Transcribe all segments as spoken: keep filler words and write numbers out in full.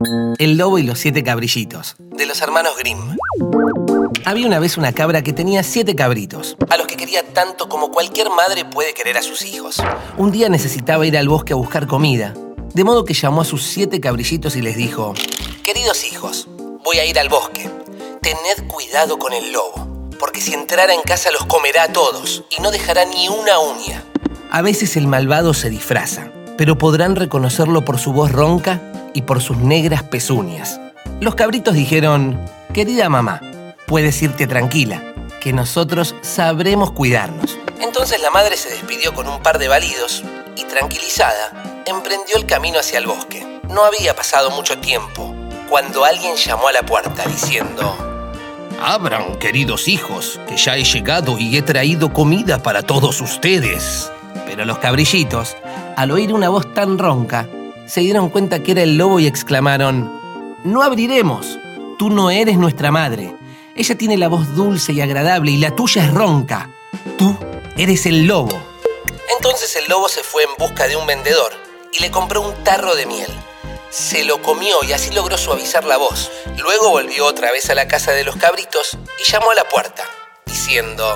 El lobo y los siete cabrillitos, de los hermanos Grimm. Había una vez una cabra que tenía siete cabritos, a los que quería tanto como cualquier madre puede querer a sus hijos. Un día necesitaba ir al bosque a buscar comida, de modo que llamó a sus siete cabrillitos y les dijo: «Queridos hijos, voy a ir al bosque. Tened cuidado con el lobo, porque si entrara en casa los comerá a todos y no dejará ni una uña». A veces el malvado se disfraza, pero podrán reconocerlo por su voz ronca y por sus negras pezuñas. Los cabritos dijeron: «Querida mamá, puedes irte tranquila, que nosotros sabremos cuidarnos». Entonces la madre se despidió con un par de balidos y, tranquilizada, emprendió el camino hacia el bosque. No había pasado mucho tiempo cuando alguien llamó a la puerta diciendo: «Abran, queridos hijos, que ya he llegado y he traído comida para todos ustedes». Pero los cabrillitos, al oír una voz tan ronca, se dieron cuenta que era el lobo y exclamaron: «No abriremos, tú no eres nuestra madre. Ella tiene la voz dulce y agradable y la tuya es ronca. Tú eres el lobo». Entonces el lobo se fue en busca de un vendedor y le compró un tarro de miel. Se lo comió y así logró suavizar la voz. Luego volvió otra vez a la casa de los cabritos y llamó a la puerta, diciendo: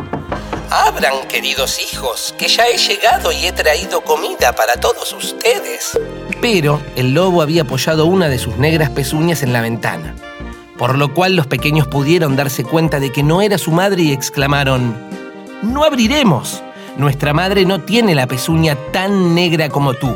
«Abran, queridos hijos, que ya he llegado y he traído comida para todos ustedes». Pero el lobo había apoyado una de sus negras pezuñas en la ventana, por lo cual los pequeños pudieron darse cuenta de que no era su madre y exclamaron: «No abriremos, nuestra madre no tiene la pezuña tan negra como tú.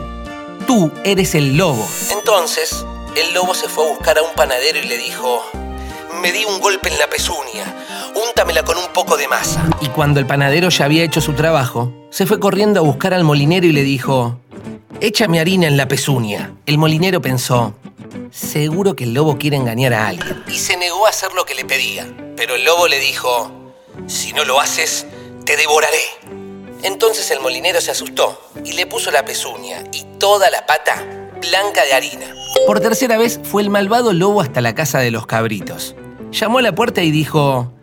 Tú eres el lobo». Entonces el lobo se fue a buscar a un panadero y le dijo: «Me di un golpe en la pezuña, úntamela con un poco de masa». Y cuando el panadero ya había hecho su trabajo, se fue corriendo a buscar al molinero y le dijo: «Échame harina en la pezuña». El molinero pensó: «Seguro que el lobo quiere engañar a alguien», y se negó a hacer lo que le pedía. Pero el lobo le dijo: «Si no lo haces, te devoraré». Entonces el molinero se asustó y le puso la pezuña y toda la pata blanca de harina. Por tercera vez fue el malvado lobo hasta la casa de los cabritos. Llamó a la puerta y dijo: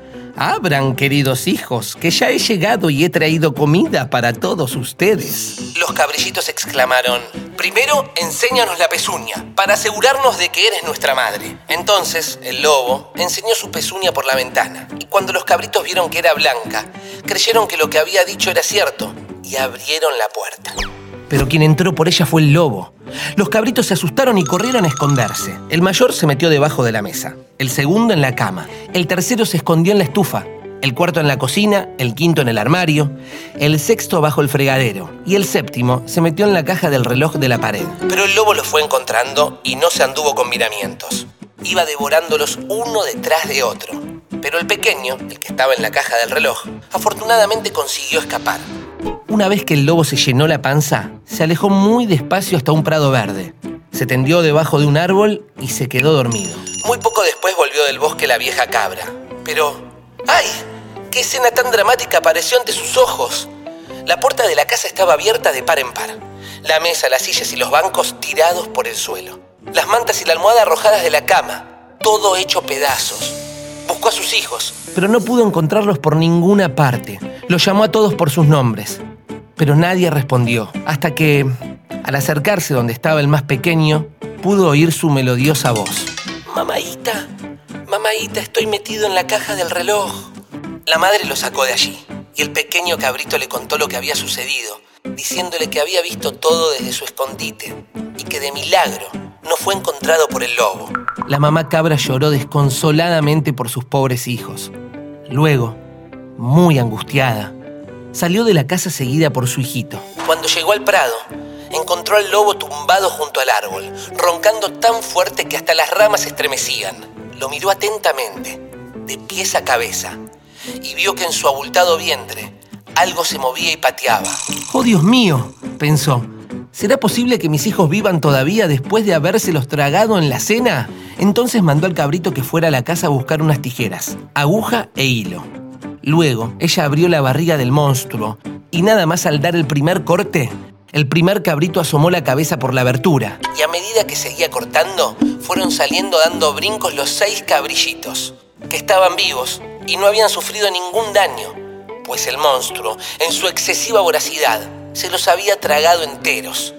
«Abran, queridos hijos, que ya he llegado y he traído comida para todos ustedes». Los cabrillitos exclamaron: «Primero, enséñanos la pezuña, para asegurarnos de que eres nuestra madre». Entonces el lobo enseñó su pezuña por la ventana, y cuando los cabritos vieron que era blanca, creyeron que lo que había dicho era cierto, y abrieron la puerta. Pero quien entró por ella fue el lobo. Los cabritos se asustaron y corrieron a esconderse. El mayor se metió debajo de la mesa, el segundo en la cama, el tercero se escondió en la estufa, el cuarto en la cocina, el quinto en el armario, el sexto bajo el fregadero y el séptimo se metió en la caja del reloj de la pared. Pero el lobo los fue encontrando y no se anduvo con miramientos. Iba devorándolos uno detrás de otro. Pero el pequeño, el que estaba en la caja del reloj, afortunadamente consiguió escapar. Una vez que el lobo se llenó la panza, se alejó muy despacio hasta un prado verde. Se tendió debajo de un árbol y se quedó dormido. Muy poco después volvió del bosque la vieja cabra. Pero, ¡ay! ¡Qué escena tan dramática apareció ante sus ojos! La puerta de la casa estaba abierta de par en par. La mesa, las sillas y los bancos tirados por el suelo. Las mantas y la almohada arrojadas de la cama. Todo hecho pedazos. Buscó a sus hijos, pero no pudo encontrarlos por ninguna parte. Los llamó a todos por sus nombres, pero nadie respondió, hasta que, al acercarse donde estaba el más pequeño, pudo oír su melodiosa voz. «Mamaíta, mamaíta, estoy metido en la caja del reloj». La madre lo sacó de allí, y el pequeño cabrito le contó lo que había sucedido, diciéndole que había visto todo desde su escondite, y que de milagro no fue encontrado por el lobo. La mamá cabra lloró desconsoladamente por sus pobres hijos. Luego, muy angustiada, salió de la casa seguida por su hijito. Cuando llegó al prado, encontró al lobo tumbado junto al árbol, roncando tan fuerte que hasta las ramas estremecían. Lo miró atentamente, de pies a cabeza, y vio que en su abultado vientre algo se movía y pateaba. «¡Oh, Dios mío!», pensó. ¿Será posible que mis hijos vivan todavía después de habérselos tragado en la cena? Entonces mandó al cabrito que fuera a la casa a buscar unas tijeras, aguja e hilo. Luego, ella abrió la barriga del monstruo y nada más al dar el primer corte, el primer cabrito asomó la cabeza por la abertura. Y a medida que seguía cortando, fueron saliendo dando brincos los seis cabrillitos, que estaban vivos y no habían sufrido ningún daño, pues el monstruo, en su excesiva voracidad, se los había tragado enteros.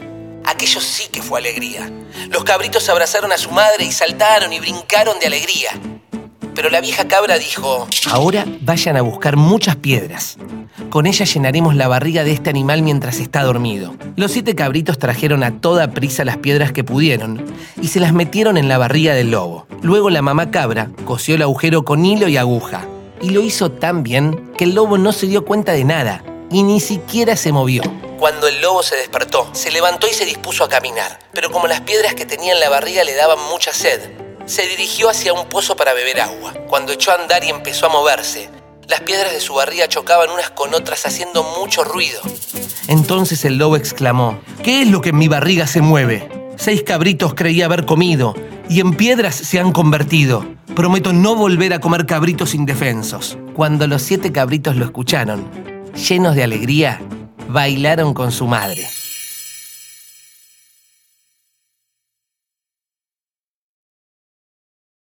Aquello sí que fue alegría. Los cabritos abrazaron a su madre y saltaron y brincaron de alegría. Pero la vieja cabra dijo: ahora vayan a buscar muchas piedras. Con ellas llenaremos la barriga de este animal mientras está dormido. Los siete cabritos trajeron a toda prisa las piedras que pudieron y se las metieron en la barriga del lobo. Luego la mamá cabra cosió el agujero con hilo y aguja. Y lo hizo tan bien que el lobo no se dio cuenta de nada y ni siquiera se movió. Cuando el lobo se despertó, se levantó y se dispuso a caminar. Pero como las piedras que tenía en la barriga le daban mucha sed, se dirigió hacia un pozo para beber agua. Cuando echó a andar y empezó a moverse, las piedras de su barriga chocaban unas con otras haciendo mucho ruido. Entonces el lobo exclamó: ¿qué es lo que en mi barriga se mueve? Seis cabritos creí haber comido y en piedras se han convertido. Prometo no volver a comer cabritos indefensos. Cuando los siete cabritos lo escucharon, llenos de alegría, bailaron con su madre.